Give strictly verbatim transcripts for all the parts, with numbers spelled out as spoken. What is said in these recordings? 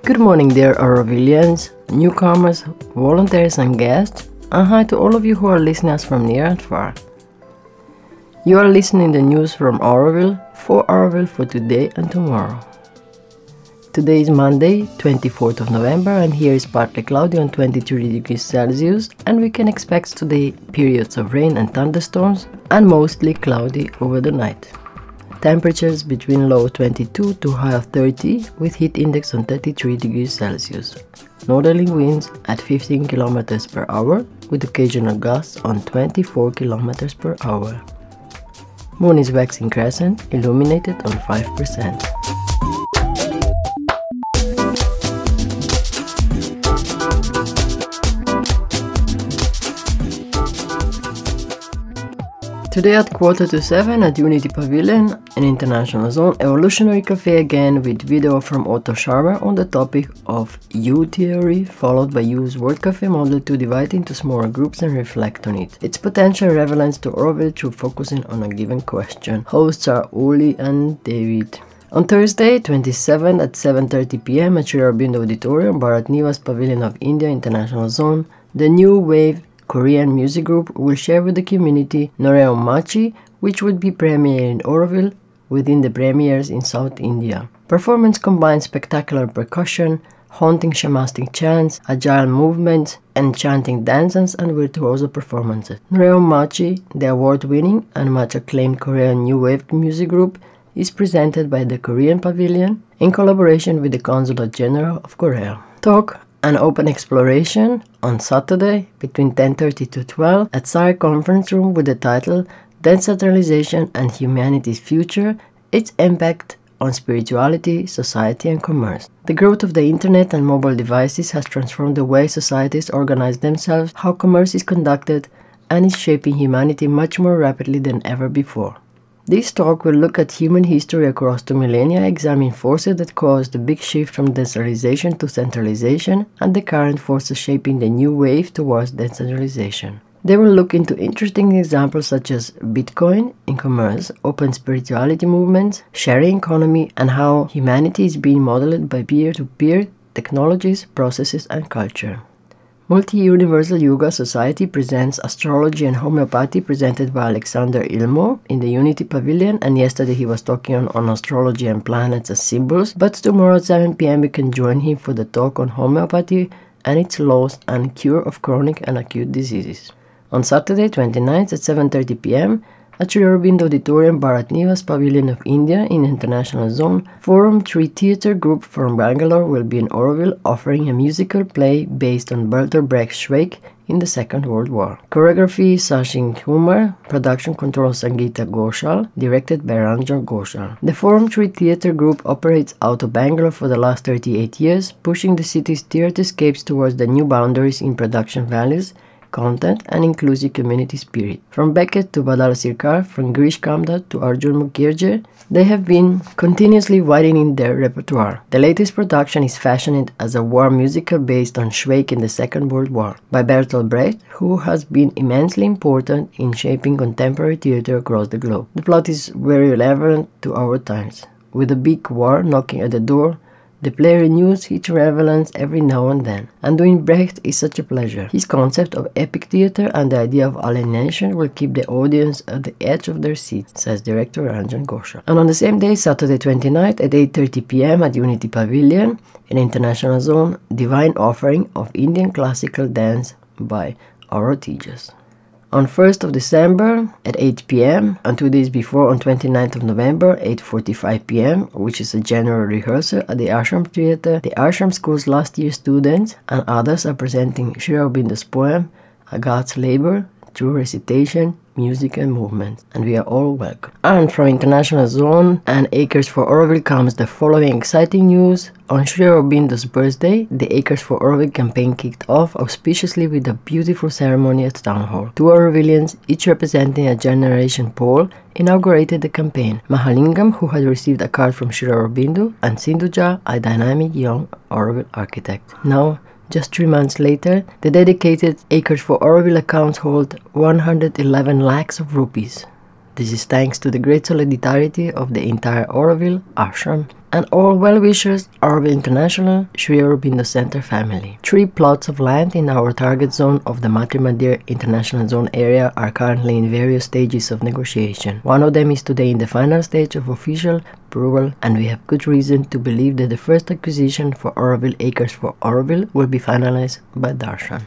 Good morning, dear Aurovilians, newcomers, volunteers and guests, and hi to all of you who are listening us from near and far. You are listening to the news from Auroville, for Auroville for today and tomorrow. Today is Monday, twenty-fourth of November, and here is partly cloudy on twenty-three degrees Celsius, and we can expect today periods of rain and thunderstorms, and mostly cloudy over the night. Temperatures between low twenty-two to high of thirty, with heat index on thirty-three degrees Celsius. Northerly winds at fifteen kilometers per hour, with occasional gusts on twenty-four kilometers per hour. Moon is waxing crescent, illuminated on five percent. Today at quarter to seven at Unity Pavilion, an international zone, Evolutionary Cafe again with video from Otto Scharmer on the topic of U theory, followed by U's word cafe model to divide into smaller groups and reflect on it. Its potential relevance to Auroville through focusing on a given question. Hosts are Uli and David. On Thursday, twenty-seventh at seven thirty p m at Sri Aurobindo Auditorium, Bharat Niwas Pavilion of India International Zone, the New Wave Korean music group will share with the community Noreum Machi, which would be premiered in Auroville within the premieres in South India. Performance combines spectacular percussion, haunting shamanistic chants, agile movements, enchanting dances and virtuoso performances. Noreum Machi, the award-winning and much acclaimed Korean new wave music group, is presented by the Korean Pavilion in collaboration with the Consulate General of Korea. Talk and open exploration on Saturday between ten thirty to twelve at S A R Conference Room with the title Decentralization and Humanity's Future, Its Impact on Spirituality, Society and Commerce. The growth of the internet and mobile devices has transformed the way societies organize themselves, how commerce is conducted, and is shaping humanity much more rapidly than ever before. This talk will look at human history across two millennia, examine forces that caused the big shift from decentralization to centralization, and the current forces shaping the new wave towards decentralization. They will look into interesting examples such as Bitcoin in commerce, open spirituality movements, sharing economy, and how humanity is being modeled by peer-to-peer technologies, processes, and culture. Multi-Universal Yoga Society presents Astrology and Homeopathy, presented by Alexander Ilmo in the Unity Pavilion, and yesterday he was talking on, on astrology and planets as symbols, but tomorrow at seven p m we can join him for the talk on homeopathy and its laws and cure of chronic and acute diseases. On Saturday twenty-ninth at seven thirty p m at Sri Aurobindo Auditorium, Bharat Niwas Pavilion of India in International Zone, Forum three Theatre Group from Bangalore will be in Auroville offering a musical play based on Bertolt Brecht's Schweik in the Second World War. Choreography Sachin Kumar, production control Sangeeta Ghoshal, directed by Ranjan Ghoshal. The Forum three Theatre Group operates out of Bangalore for the last thirty-eight years, pushing the city's theaterscapes towards the new boundaries in production values, content and inclusive community spirit. From Beckett to Badal Sircar, from Girish Kamdar to Arjun Mukherjee, they have been continuously widening their repertoire. The latest production is fashioned as a war musical based on Schweik in the Second World War by Bertolt Brecht, who has been immensely important in shaping contemporary theatre across the globe. The plot is very relevant to our times. With a big war knocking at the door, the play renews its relevance every now and then, and doing Brecht is such a pleasure. His concept of epic theatre and the idea of alienation will keep the audience at the edge of their seats, says director Ranjan Ghoshal. And on the same day, Saturday twenty-ninth at eight thirty p m at Unity Pavilion, in International Zone, Divine Offering of Indian Classical Dance by Auro Tejas. On first of December at eight p m and two days before on twenty-ninth of November, eight forty-five p m, which is a general rehearsal at the Ashram Theatre, the Ashram School's last year students and others are presenting Sri Aurobindo's poem, A God's Labor, through recitation, music and movement, and we are all welcome. And from International Zone and Acres for Auroville comes the following exciting news. On Sri Aurobindo's birthday, the Acres for Auroville campaign kicked off auspiciously with a beautiful ceremony at Town Hall. Two Aurovillians, each representing a generation pole, inaugurated the campaign. Mahalingam, who had received a card from Sri Aurobindo, and Sindhuja, a dynamic young Auroville architect. Now, just three months later, the dedicated Acres for Auroville accounts hold one hundred eleven lakhs of rupees. This is thanks to the great solidarity of the entire Auroville ashram and all well-wishers, Auroville International, Sri Aurobindo Center family. Three plots of land in our target zone of the Matri Mandir International Zone area are currently in various stages of negotiation. One of them is today in the final stage of official approval, and we have good reason to believe that the first acquisition for Auroville Acres for Auroville will be finalized by Darshan.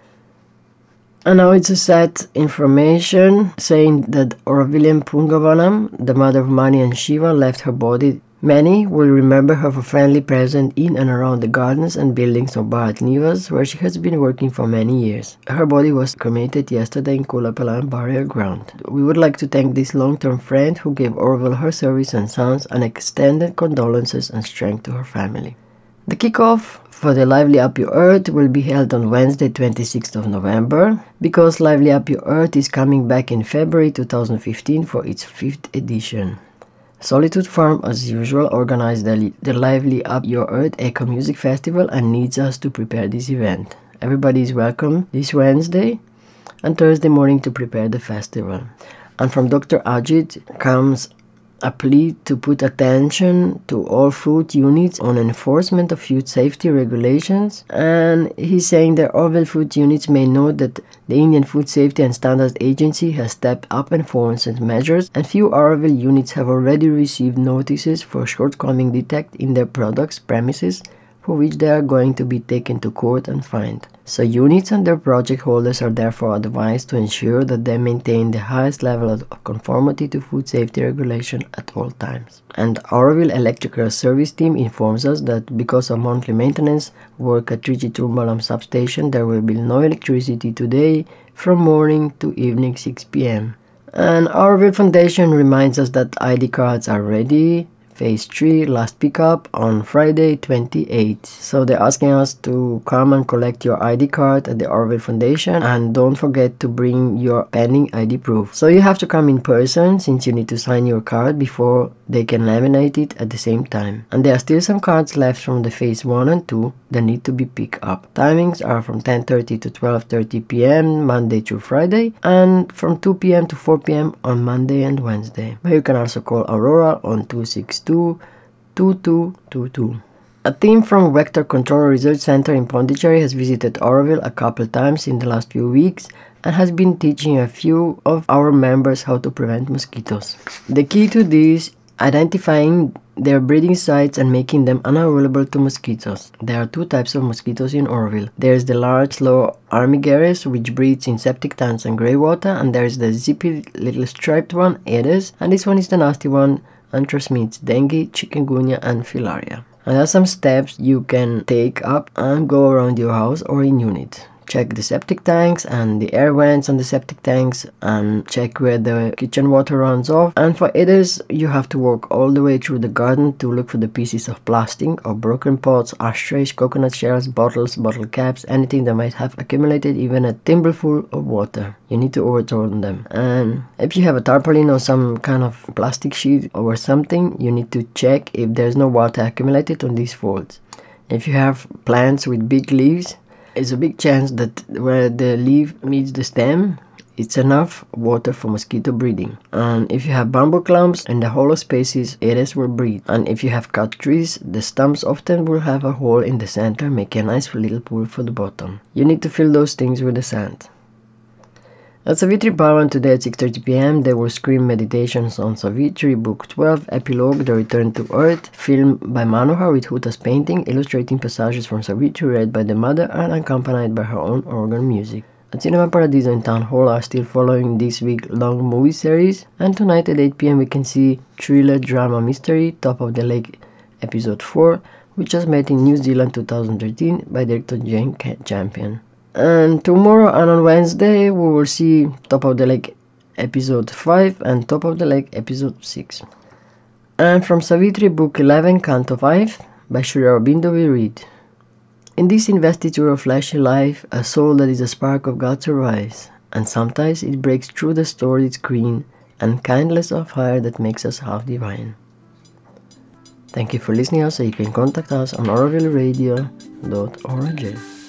And now it's a sad information saying that Aurovillian Pungavanam, the mother of Mani and Shiva, left her body. Many will remember her for friendly presence in and around the gardens and buildings of Bharat Nivas, where she has been working for many years. Her body was cremated yesterday in Kulapalan burial ground. We would like to thank this long-term friend who gave Auroville her service and sons and extended condolences and strength to her family. The kickoff for the Lively Up Your Earth will be held on Wednesday, twenty-sixth of November, because Lively Up Your Earth is coming back in February two thousand fifteen for its fifth edition. Solitude Farm, as usual, organized the, the Lively Up Your Earth Eco Music Festival and needs us to prepare this event. Everybody is welcome this Wednesday and Thursday morning to prepare the festival. And from Doctor Ajit comes a plea to put attention to all food units on enforcement of food safety regulations, and he's saying that Auroville food units may note that the Indian Food Safety and Standards Agency has stepped up enforcement measures, and few Auroville units have already received notices for shortcoming detected in their products premises, for which they are going to be taken to court and fined. So units and their project holders are therefore advised to ensure that they maintain the highest level of conformity to food safety regulation at all times. And Auroville Electrical Service Team informs us that because of monthly maintenance work at Trichy Tumbalam substation, there will be no electricity today from morning to evening six p m And Auroville Foundation reminds us that I D cards are ready. Phase three, last pickup on Friday twenty-eighth. So they're asking us to come and collect your I D card at the Auroville Foundation, and don't forget to bring your pending I D proof. So you have to come in person since you need to sign your card before they can laminate it at the same time. And there are still some cards left from the phase one and two that need to be picked up. Timings are from ten thirty to twelve thirty p m Monday through Friday, and from two p m to four p m on Monday and Wednesday. But you can also call Aurora on two six two, two two two two. A team from Vector Control Research Center in Pondicherry has visited Auroville a couple times in the last few weeks and has been teaching a few of our members how to prevent mosquitoes. The key to this is identifying their breeding sites and making them unavailable to mosquitoes. There are two types of mosquitoes in Auroville. There is the large slow Armigerus, which breeds in septic tanks and grey water, and there is the zippy little striped one, Aedes, and this one is the nasty one and transmits dengue, chikungunya and filaria. And there are some steps you can take up and go around your house or in unit. Check the septic tanks and the air vents on the septic tanks, and check where the kitchen water runs off. And for Aedes, you have to walk all the way through the garden to look for the pieces of plastic or broken pots, ashtrays, coconut shells, bottles, bottle caps, anything that might have accumulated even a thimbleful of water. You need to overturn them. And if you have a tarpaulin or some kind of plastic sheet or something, you need to check if there's no water accumulated on these folds. If you have plants with big leaves, it's a big chance that where the leaf meets the stem, it's enough water for mosquito breeding. And if you have bamboo clumps in the hollow spaces, Aedes will breed. And if you have cut trees, the stumps often will have a hole in the center, making a nice little pool for the bottom. You need to fill those things with the sand. At Savitri Bhavan today at six thirty p m there were screen meditations on Savitri, Book twelve, Epilogue, The Return to Earth, film by Manohar with Huta's painting, illustrating passages from Savitri read by the mother and accompanied by her own organ music. At Cinema Paradiso in Town Hall are still following this week-long movie series, and tonight at eight p m we can see thriller drama mystery Top of the Lake Episode four, which was made in New Zealand two thousand thirteen by director Jane Champion. And tomorrow and on Wednesday we will see Top of the Lake Episode five and Top of the Lake Episode six. And from Savitri Book eleven, Canto five by Sri Aurobindo we read: In this investiture of fleshy life, a soul that is a spark of God survives, and sometimes it breaks through the storied screen and kindness of fire that makes us half divine. Thank you for listening. Also, you can contact us on auroville radio dot org.